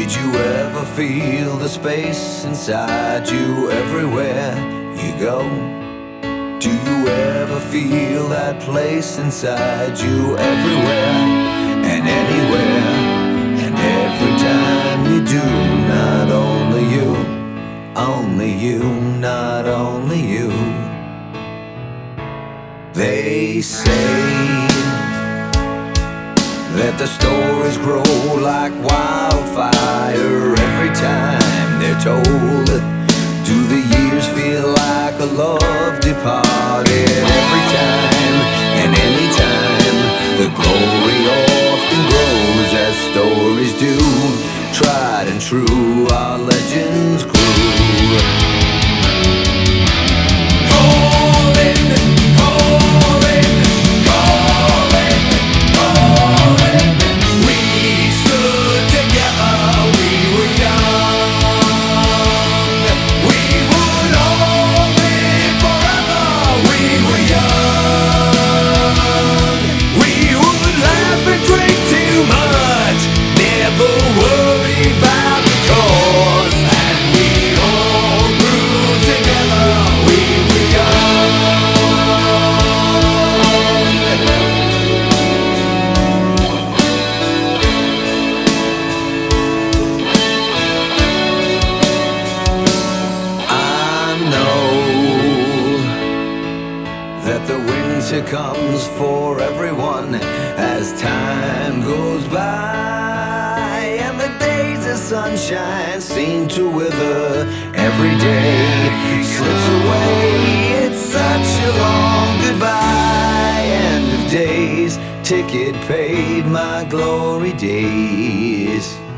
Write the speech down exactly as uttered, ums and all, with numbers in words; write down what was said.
Did you ever feel the space inside you everywhere you go? Do you ever feel that place inside you everywhere and anywhere? And every time you do, not only you, only you, not only you. They say that the stories grow like wildfire every time they're told. Do the years feel like a love departed every time and any time? The glory often grows as stories do. Tried and true, our legends grew. That the winter comes for everyone as time goes by, and the days of sunshine seem to wither. Every day slips away, it's such a long goodbye. End of days, ticket paid, my glory days.